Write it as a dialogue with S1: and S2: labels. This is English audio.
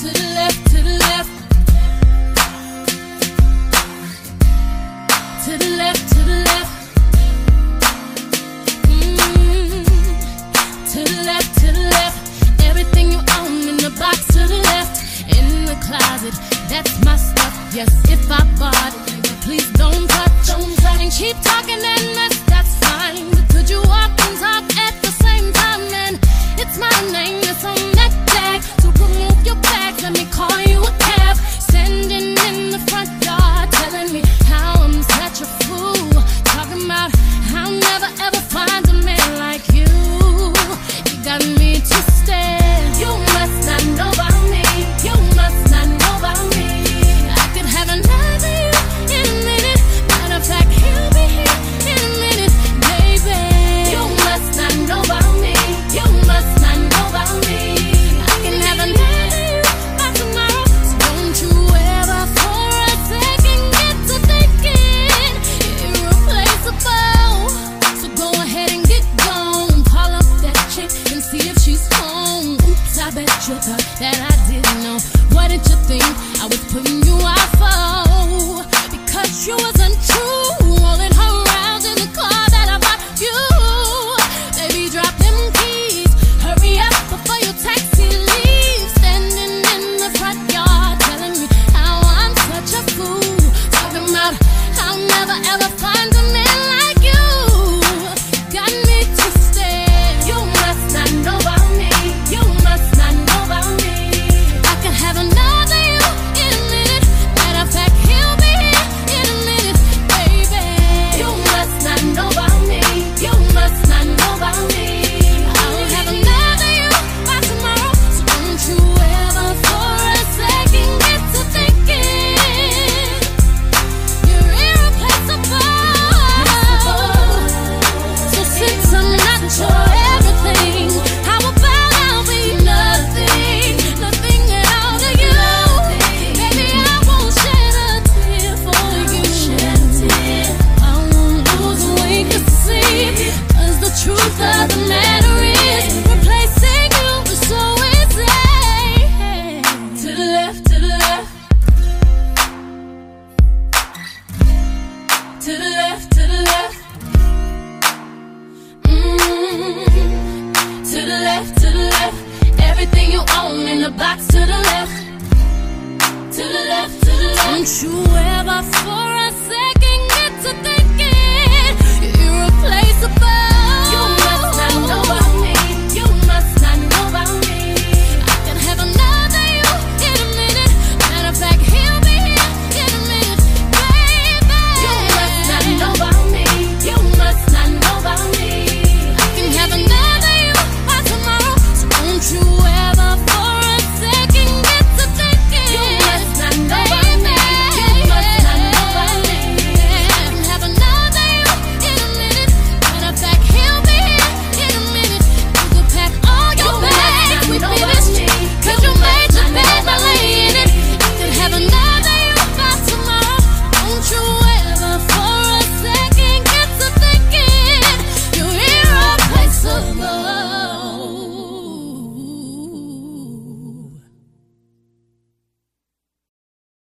S1: to the left, to the left. To the left, to the left. To the left, to the left. Everything you own in the box to the left. In the closet, that's my stuff. Yes, if I bought it, please don't touch, don't touch. And keep talking and that's fine. But could you walk and talk at the same time? And it's my name that's on that tag. So remove your bags, let me call you a cab. Standing in the front yard, telling me how I'm such a fool. Talking about I'll never ever find a man like you. You got me twisted. You must not know about me. You must not know about me. I could have another you in a minute. Matter of fact, he'll be here in a minute, baby. You must not know about me. You must not know about me. I can have another you by tomorrow. So don't you ever for a second get to thinking irreplaceable. So go ahead and get gone. Call up that chick and see if she's home. Oops, I bet you thought that I didn't know. What did you think I was putting you out for? Because you wasn't true, all in her